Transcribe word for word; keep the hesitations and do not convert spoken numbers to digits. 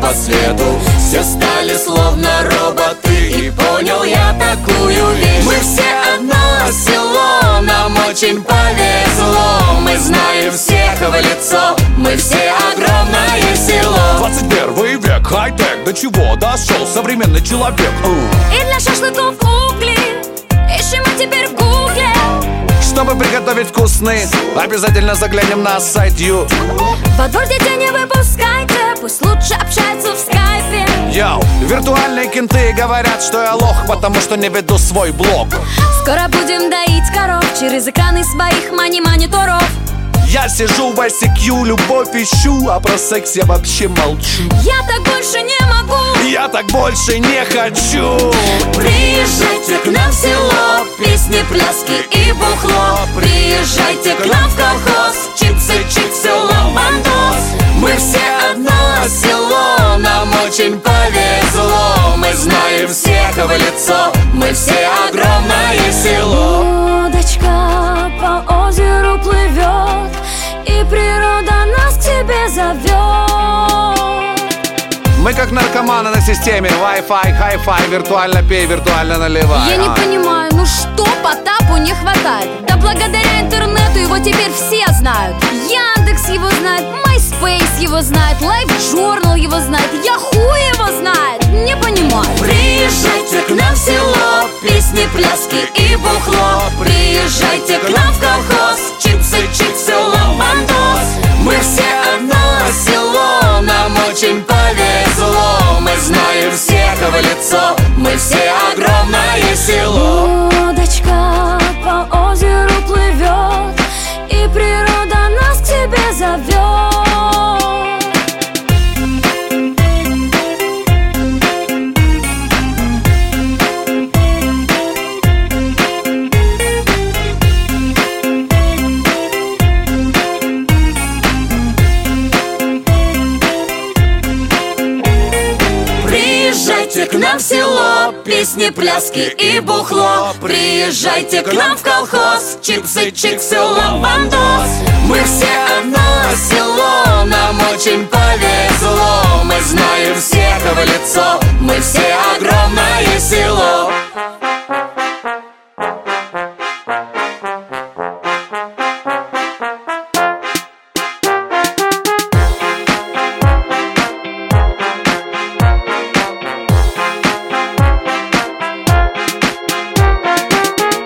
по свету. Все стали словно роботы, и понял я такую вещь: мы все одно село, нам очень повезло. Мы знаем всех в лицо, мы все огромное село. Двадцать первый век, хай-тек, до чего дошел современный человек? И для шашлыков угли ищем мы теперь в гугле. Чтобы приготовить вкусный, обязательно заглянем на сайт Ю. Во двор детей не выпускайте, пусть лучше общаются в скайпе. Йоу, виртуальные кенты говорят, что я лох, потому что не веду свой блог. Скоро будем доить коров через экраны своих мани-мониторов. Я сижу в ай си кью, любовь ищу, а про секс я вообще молчу. Я так больше не могу, я так больше не хочу. Приезжайте к нам в село, песни, пляски и бухло. Приезжайте к нам в колхоз, чипсы, чипсы, ламбандос. Мы все одно село, нам очень повезло. Мы знаем всех в лицо, мы все огромное село. Лодочка по озеру плывет, и природа нас к себе зовет. Мы как наркоманы на системе Wi-Fi, Hi-Fi, виртуально пей, виртуально наливай. Я не понимаю, ну что Потапу не хватает? Да благодаря интернету его теперь все знают. Яндекс его знает, MySpace его знает, LiveJournal его знает, Yahoo его знает. Не понимаю. Приезжайте к нам в село, песни, пляски и бухло. Приезжайте к нам в колхоз, чипсы, чипсы, ламбандос. Мы все одно село, нам очень повезло. Мы знаем всех в лицо, мы все огромное село. Лодочка по озеру плывет, и природа нас к себе зовет. Приезжайте к нам в село, песни, пляски и бухло. Приезжайте к нам в колхоз, чипсы, чиксы, ламбандос. Мы все одно село, нам очень повезло. Мы знаем всех в лицо,